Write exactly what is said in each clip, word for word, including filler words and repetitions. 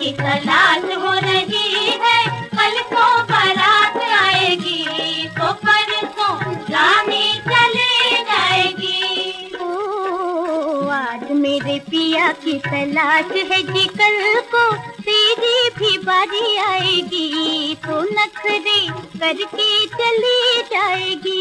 की तलाश हो रही है। कल को बारात आएगी तो परसों रानी चली जाएगी। ओ आज मेरे पिया की तलाश है जी, कल को तेरी भी बारी आएगी तो नखरे करके चली जाएगी।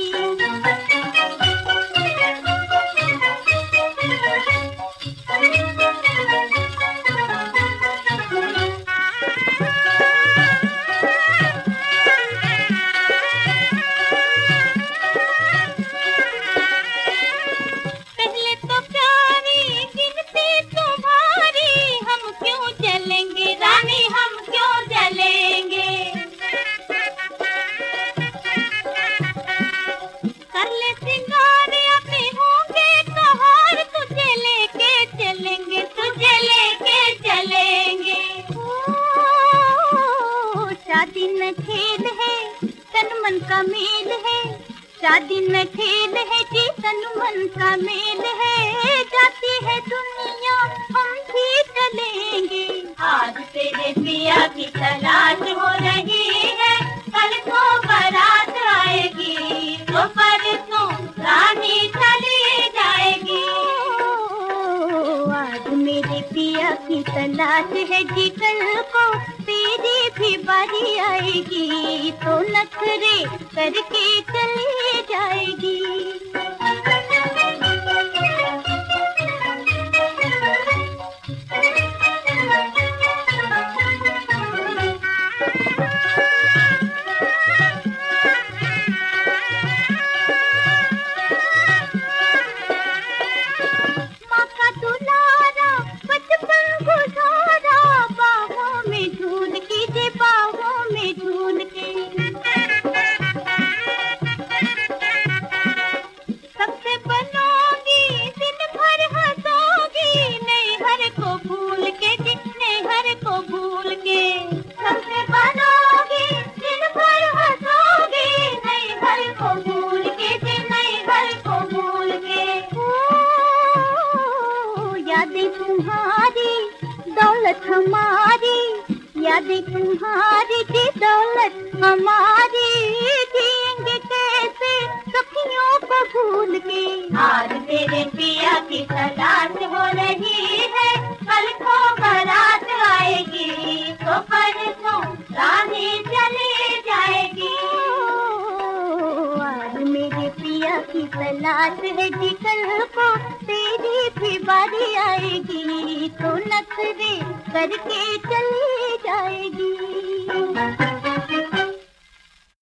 शादी न खेल है तन मन का मेल है, शादी न खेल है जी तन मन का मेल है। जाती है दुनिया हम भी चलेंगे। आज तेरे पिया की तलाश हो रही है। कल को बारात आएगी तो परसों रानी चली जाएगी। ओ, आज मेरे पिया की तलाश है जी, कल को तेरी भी बारी आएगी तो नखरे करके चली जाएगी। माँ का दुलारा बचपन गुजारा, बाहों में झूल के जे बाहों में झूल के। सबसे बनोगी दिन भर हंसोगी, नैहर को भूल के जी नैहर को भूल के। सबसे बनोगी दिन भर हंसोगी, नैहर को भूल के जी नैहर को भूल के। ओ यादें तुम्हारी दौलत हमारी, यादें तुम्हारी जी दौलत हमारी। जिएंगे कैसे सखियों को भूल के। आज तेरे पिया की तलाश हो रही है। कल को बारात आएगी तो परसों रानी चली जाएगी। ओ, आज मेरे पिया की तलाश है जी, कल को तेरी भी बारी आएगी तो नखरे करके चली